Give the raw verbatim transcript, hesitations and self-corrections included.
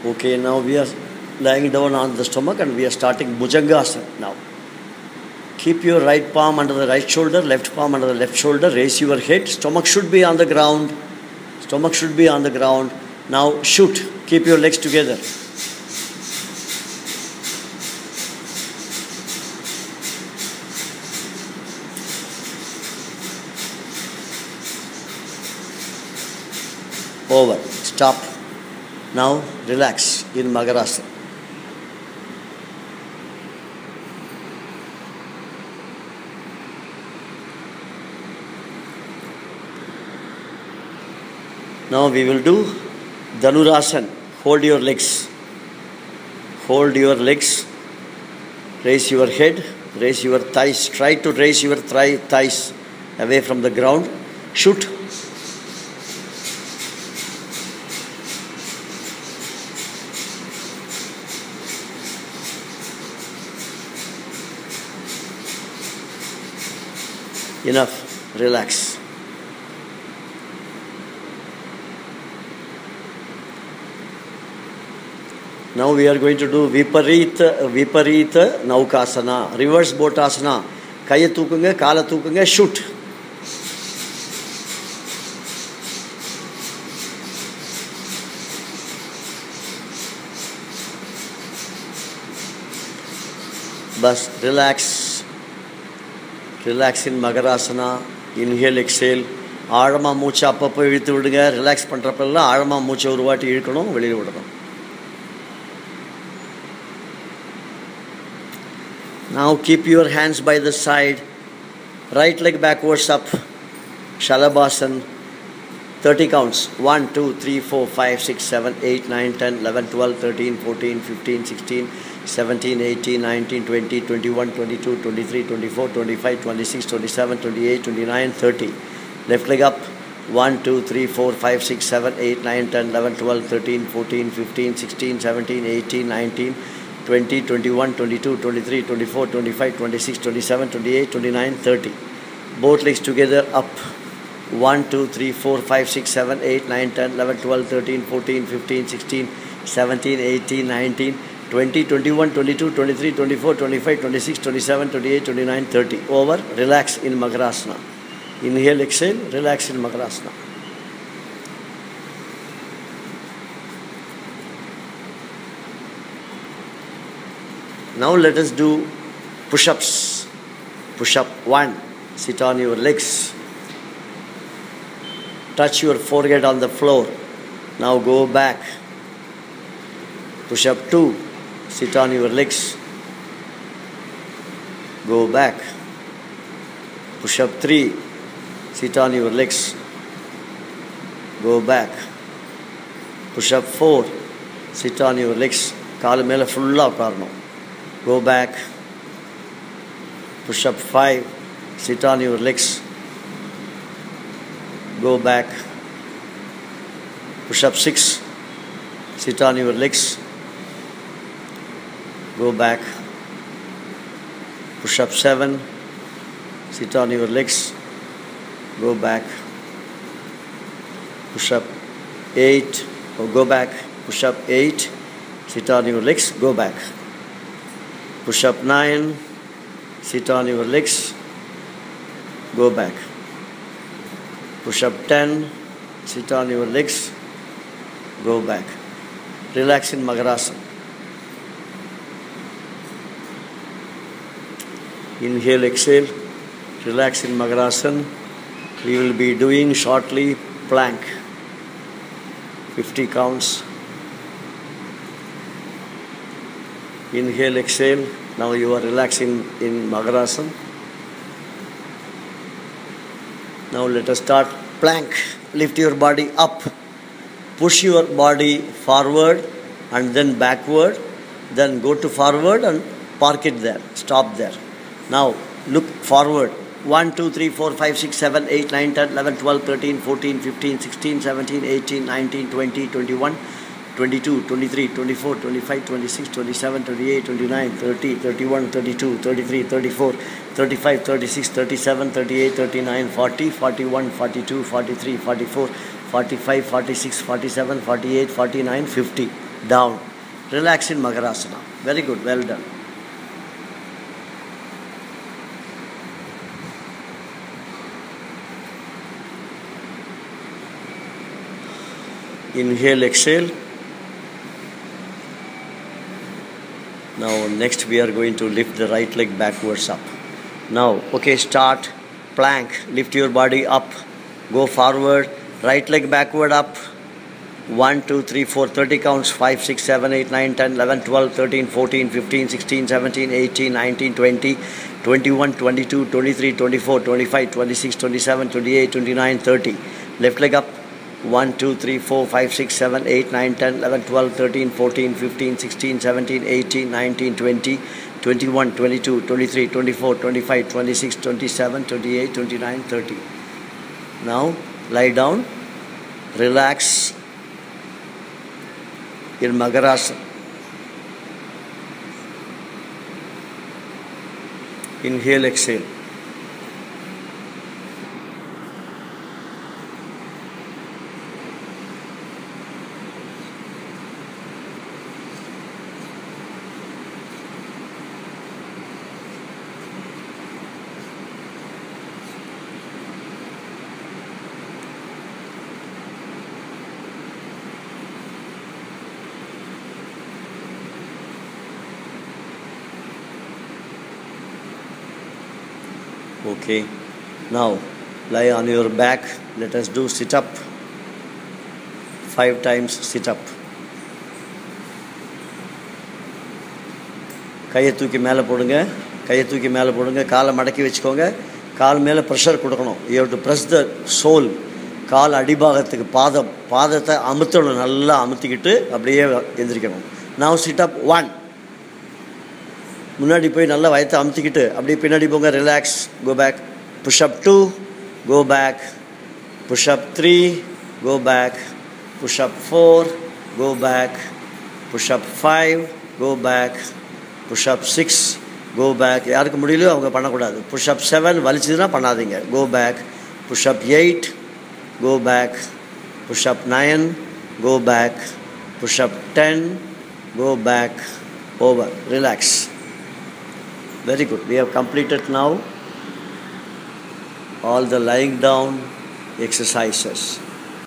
Okay, now we are lying down on the stomach and we are starting Bhujangasana now. Keep your right palm under the right shoulder, left palm under the left shoulder. Raise your head. Stomach should be on the ground. Stomach should be on the ground. Now shoot. Keep your legs together. Over. Stop. Now relax in Magarasana. Now we will do Dhanurasana. Hold your legs. Hold your legs. Raise your head. Raise your thighs. Try to raise your thigh, thighs away from the ground. Shoot. Enough. Relax. Now we are going to do Viparita, Viparita Naukasana, reverse botasana. Kaya tookunga, kala tookunga, shoot. Bas, relax. Relax in Magarasana. Inhale, exhale. Aadama moocha appappa iluthu vidunga. Relax பண்றப்பெல்ல ஆழமா மூச்சை ஒரு வாட்டி இழுக்கணும், வெளியில விடணும். Now keep your hands by the side. Right leg backwards up. Shalabhasana. thirty counts. one, two, three, four, five, six, seven, eight, nine, ten, eleven, twelve, thirteen, fourteen, fifteen, sixteen, seventeen, eighteen, nineteen, twenty, twenty-one, twenty-two, twenty-three, twenty-four, twenty-five, twenty-six, twenty-seven, twenty-eight, twenty-nine, thirty. Left leg up. one, two, three, four, five, six, seven, eight, nine, ten, eleven, twelve, thirteen, fourteen, fifteen, sixteen, seventeen, eighteen, nineteen, twenty, twenty-one, twenty-two, twenty-three, twenty-four, twenty-five, twenty-six, twenty-seven, twenty-eight, twenty-nine, thirty. Both legs together up. one, two, three, four, five, six, seven, eight, nine, ten, eleven, twelve, thirteen, fourteen, fifteen, sixteen, seventeen, eighteen, nineteen, twenty, twenty-one, twenty-two, twenty-three, twenty-four, twenty-five, twenty-six, twenty-seven, twenty-eight, twenty-nine, thirty. Over. Relax in Magarasana. Inhale, exhale. Relax in Magarasana. Now let us do push-ups. Push-up one. Sit on your legs. Touch your forehead on the floor. Now go back. Push-up two. Sit on your legs. Go back. Push-up three. Sit on your legs. Go back. Push-up four. Sit on your legs. கால் மேல ஃபுல்லா உட்காரணும். Go back. Push up five. Sit on your legs. Go back. Push up six. Sit on your legs. Go back. Push up seven. Sit on your legs. Go back. Push up eight. Or go back. Push up eight. Sit on your legs. Go back. Push up nine. Sit on your legs. Go back. Push up ten. Sit on your legs. Go back. Relax in Magarasana. Inhale, exhale. Relax in Magarasana. We will be doing shortly plank. fifty counts. Inhale, exhale. Now you are relaxing in Magarasana. Now let us start plank. Lift your body up. Push your body forward and then backward. Then go to forward and park it there. Stop there. Now look forward. one, two, three, four, five, six, seven, eight, nine, ten, eleven, twelve, thirteen, fourteen, fifteen, sixteen, seventeen, eighteen, nineteen, twenty, twenty-one, twenty-two, twenty-three, twenty-four, twenty-five, twenty-six, twenty-seven, twenty-eight, twenty-nine, thirty, thirty-one, thirty-two, thirty-three, thirty-four, thirty-five, thirty-six, thirty-seven, thirty-eight, thirty-nine, forty, forty-one, forty-two, forty-three, forty-four, forty-five, forty-six, forty-seven, forty-eight, forty-nine, fifty. down. Relax in Makarasana. Very good, well done. Inhale, exhale. Now next we are going to lift the right leg backwards up. Now, okay, start plank. Lift your body up. Go forward. Right leg backward up. one, two, three, four, thirty counts. five, six, seven, eight, nine, ten, eleven, twelve, thirteen, fourteen, fifteen, sixteen, seventeen, eighteen, nineteen, twenty, twenty-one, twenty-two, twenty-three, twenty-four, twenty-five, twenty-six, twenty-seven, twenty-eight, twenty-nine, thirty. Left leg up. one, two, three, four, five, six, seven, eight, nine, ten, eleven, twelve, thirteen, fourteen, fifteen, sixteen, seventeen, eighteen, nineteen, twenty, twenty-one, twenty-two, twenty-three, twenty-four, twenty-five, twenty-six, twenty-seven, twenty-eight, twenty-nine, thirty. Now lie down, relax in Makarasana. Inhale, exhale. Okay, now lie on your back. Let us do sit up. Five times sit up. கையை தூக்கி மேலே போடுங்க, கையை தூக்கி மேலே போடுங்க, காலை மடக்கி வச்சுக்கோங்க, கால் மேலே ப்ரெஷர் கொடுக்கணும். You have to press the sole. கால் அடிபாகத்துக்கு பாதம் பாதத்தை அமுத்தணும், நல்லா அமுத்திக்கிட்டு அப்படியே எந்திரிக்கணும். Now sit up one. முன்னாடி போய் நல்லா வயத்தை அமுத்திக்கிட்டு அப்படியே பின்னாடி போங்க. Relax. Go back. Push up two. Go back. Push up three. Go back. Push up four. Go back. Push up five. Go back. Push up six. Go back. யாருக்கு முடியலையோ அவங்க பண்ணக்கூடாது. புஷ் அப் செவன் வலிச்சதுன்னா பண்ணாதீங்க. Go back. Push up eight. Go back. Push up nine. Go back. Push up ten. Go back. Over. Relax. Very good. We have completed now all the lying down exercises.